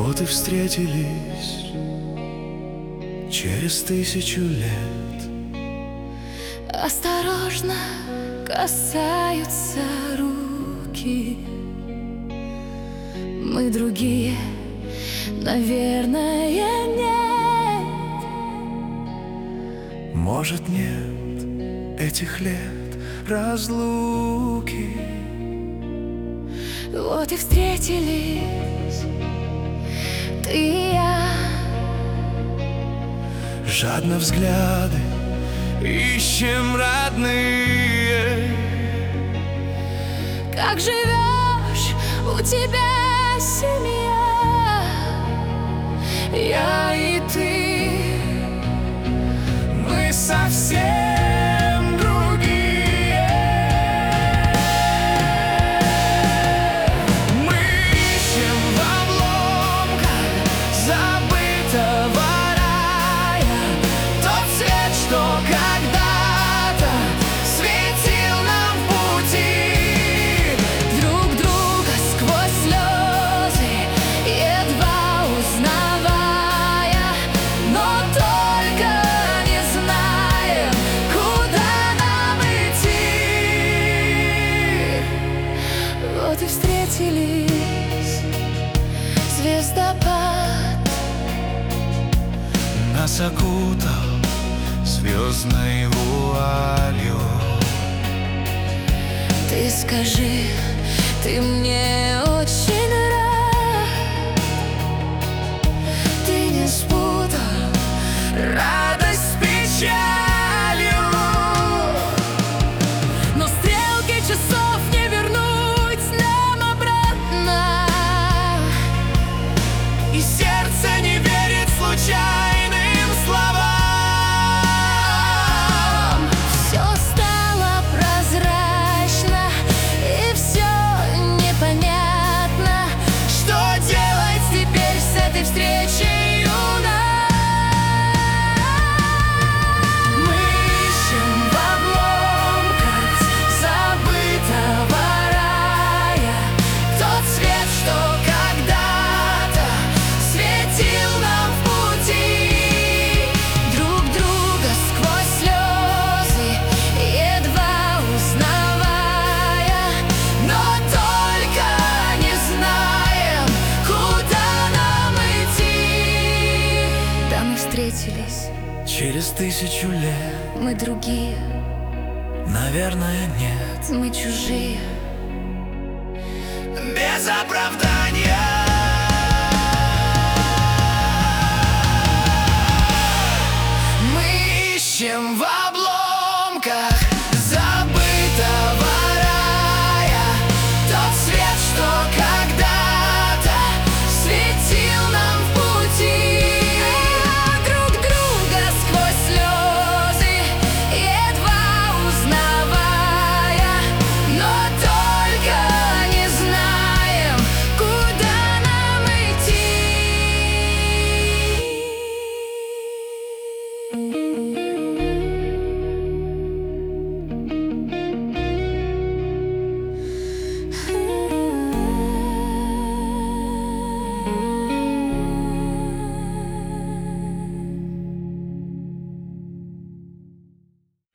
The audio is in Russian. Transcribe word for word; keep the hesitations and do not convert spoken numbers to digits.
Вот и встретились через тысячу лет. Осторожно касаются руки. Мы другие, наверное, нет. Может, нет этих лет разлуки. Вот и встретились ты и я. Жадно взгляды ищем, родные. Как живешь, у тебя семья, я и ты, Мы совсем другие. Мы ищем в обломках забытого рая тот свет, что когда-то светил нам в пути. друг друга сквозь слезы, едва узнавая, но только не знаем, куда нам идти. Вот и встретились, звездопад Нас окутал звездной вуалью. Ты скажи, ты мне очень рад. Ты не спутал Радость с печалью. но стрелки часов не вернуть нам обратно. И сердце не верит случайным словам. Все стало прозрачно, и все непонятно. Что делать Теперь с этой встречей у нас мы ищем в обломках забытого рая тот свет, что когда-то светил нам в пути. друг друга сквозь слезы, едва узнавая, Но только не знаем, куда нам идти. да мы встретились, Через тысячу лет, мы другие, наверное, нет. мы чужие. Без оправдания. Мы ищем в обломках забытого рая тот свет, что когда-то светил нам в пути. Друг друга сквозь слезы, едва узнавая, Но только не знаем, куда нам идти.